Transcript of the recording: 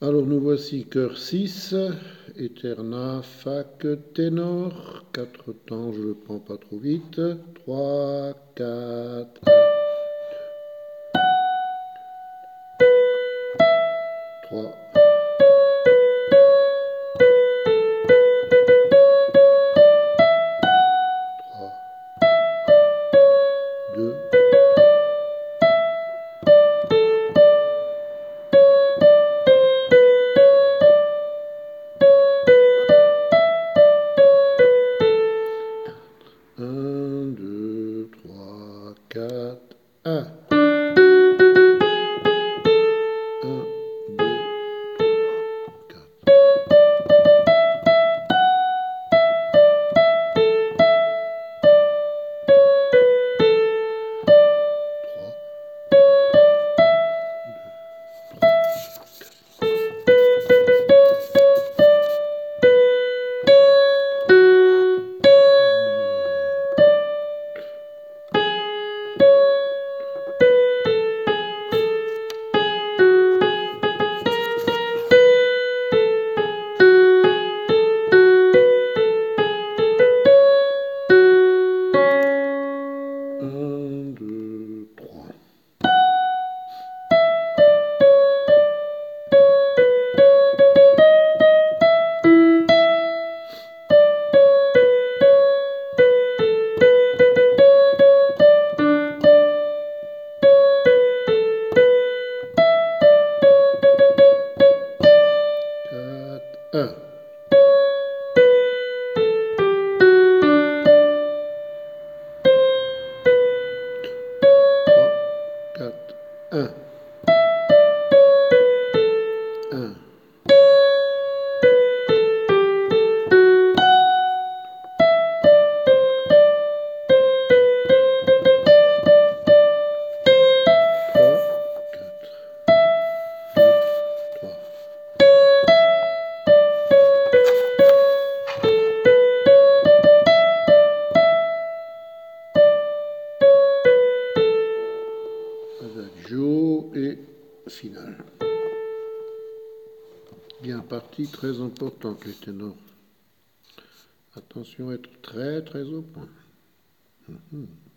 Alors nous voici cœur 6, Eterna, Fac, ténor, 4 temps, je le prends pas trop vite, 3, 4, 3, 2, 1, 2, 3, 4, 1. 1, 2, 4. Un, deux, trois. Quatre, un. 4, 1, 1, 3, 4, 2, 3. Adagio et finale. Bien parti, très important les ténors. Attention à être très très au point.